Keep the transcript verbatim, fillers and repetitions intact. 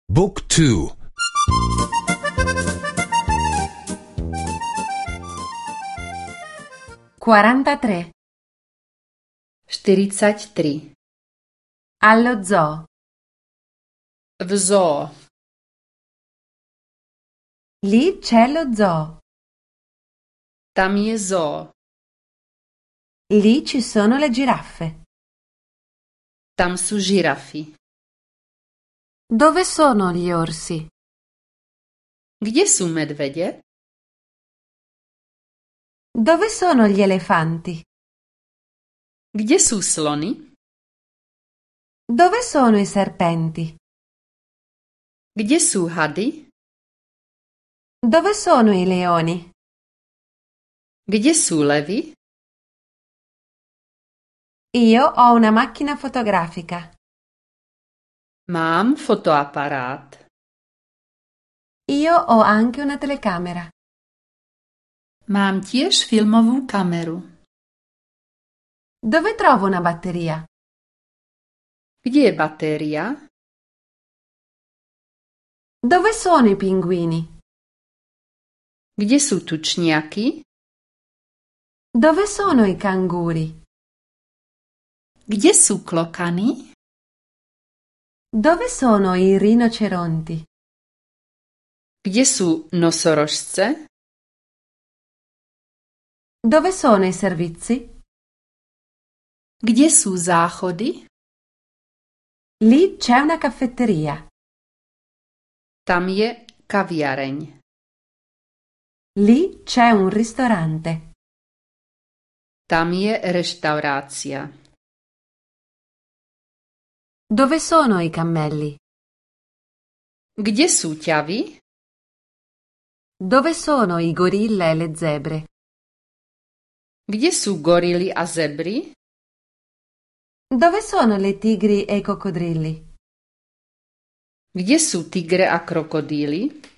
Book two. quarantatré. štyridsaťtri. Allo zoo. V zoo. Lì c'è lo zoo. Tam je zoo. Lì ci sono le giraffe. Tam sú žirafy. Dove sono gli orsi? Kde sú medvede? Dove sono gli elefanti? Kde sú slony? Dove sono i serpenti? Kde sú hady? Dove sono i leoni? Kde sú levy? Io ho una macchina fotografica. Mám fotoaparát. Io ho anche una telecamera. Mám tiež filmovú kameru. Dove trovo una batteria? Kde je batéria? Dove sono i pinguini? Kde sú tučniaky? Dove sono i canguri? Kde sú klokany? Dove sono i rinoceronti? Kde sú nosorožce? Dove sono i servizi? Kde sú záchody? Lì c'è una caffetteria. Tam je kaviareň. Lì c'è un ristorante. Tam je reštaurácia. Dove sono i cammelli? Kde sú ťavy? Dove sono i gorilla e le zebre? Kde sú gorily a zebry? Dove sono le tigri e i coccodrilli? Kde sú tigre a krokodíly?